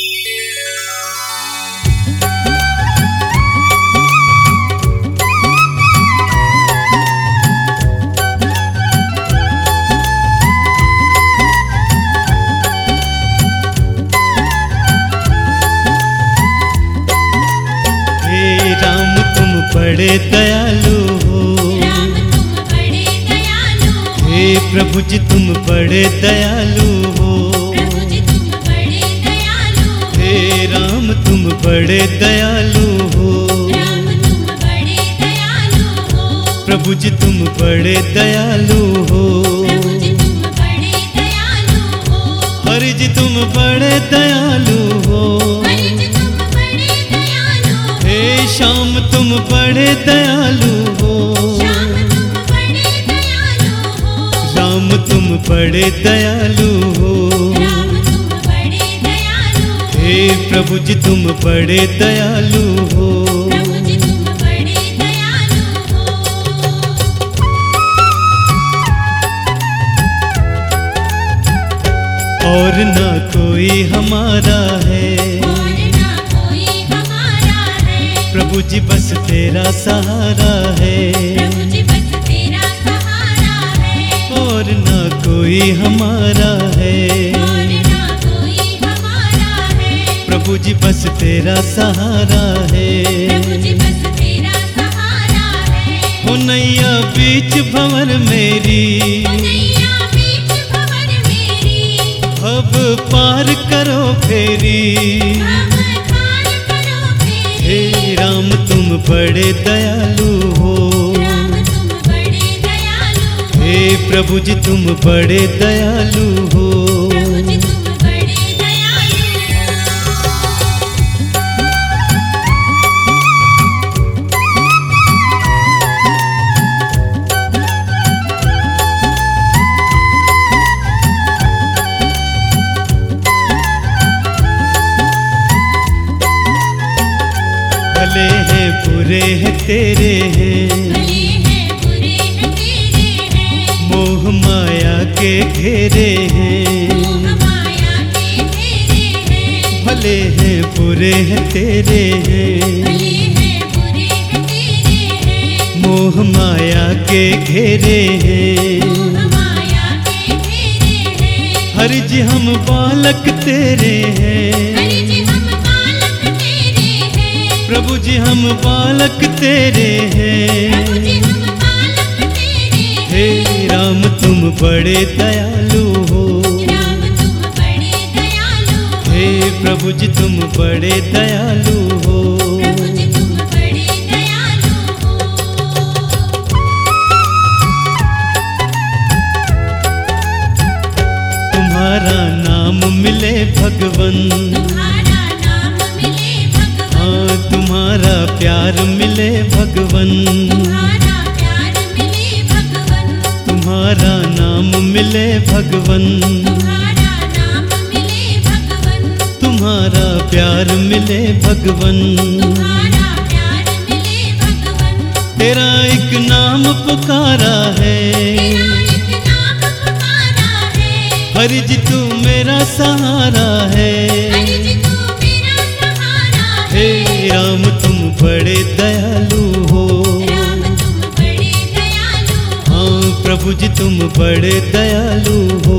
बड़े दयालु हो, राम तुम बड़े दयालु हो। हे प्रभु जी तुम बड़े दयालु हो, प्रभु जी तुम बड़े दयालु हो। हे राम तुम बड़े दयालु हो, राम तुम बड़े दयालु हो। प्रभु जी तुम बड़े दयालु हो, प्रभु जी तुम बड़े दयालु हो। हरि जी तुम बड़े दयालु हो, हरि जी तुम बड़े दयालु हो। हे श्याम तुम बड़े दयालु हो, श्याम तुम बड़े दयालु हो। राम तुम बड़े दयालु हो, राम तुम बड़े दयालु हो। हे प्रभु जी तुम बड़े दयालु हो। प्रभु जी तुम बड़े दयालु हो। और ना कोई हमारा है, और ना कोई हमारा है। प्रभु जी बस तेरा सहारा है, प्रभु जी बस तेरा सहारा है। और ना कोई हमारा है, और ना कोई हमारा है। प्रभु जी बस तेरा सहारा है। प्रभु जी बस तेरा सहारा है। हो नैया बीच भंवर मेरी, नैया बीच भंवर मेरी। अब पार करो फेरी, अब पार करो फेरी। हे राम तुम बड़े दयालु हो, राम तुम बड़े दयालु हो। हे प्रभु जी तुम बड़े दयालु हो। प्रभु जी तुम बड़े दयालु हो। भले हैं बुरे हैं तेरे हैं, भले हैं बुरे हैं तेरे हैं। मोह माया के घेरे हैं। मोह माया के घेरे हैं। भले हैं बुरे हैं तेरे हैं, भले हैं बुरे हैं तेरे हैं। मोह माया के घेरे हैं। मोह माया के घेरे हैं। हरि जी हम बालक तेरे हैं, हरि जी हम बालक तेरे हैं। प्रभु जी हम बालक तेरे हैं। प्रभु जी हम बालक तेरे हे हैं। राम तुम बड़े दयालु हो, राम तुम बड़े दयालु हो। हे प्रभु जी तुम बड़े दयालु हो। प्रभु जी तुम बड़े दयालु हो। तुम्हारा नाम मिले भगवन, तुम्हारा नाम मिले भगवन। हाँ तुम्हारा प्यार मिले भगवन, तुम्हारा प्यार मिले भगवन। तुम्हारा नाम मिले भगवन, तुम्हारा नाम मिले भगवन। तुम्हारा प्यार मिले भगवन। तुम्हारा प्यार मिले भगवन। तेरा एक नाम पुकारा है, तेरा एक नाम पुकारा है। हरि जी तू मेरा सहारा है। हरि जी तू मेरा सहारा हे है। राम तुम बड़े दयालु हो, राम तुम बड़े दयालु हो। हाँ प्रभु जी तुम बड़े दयालु हो।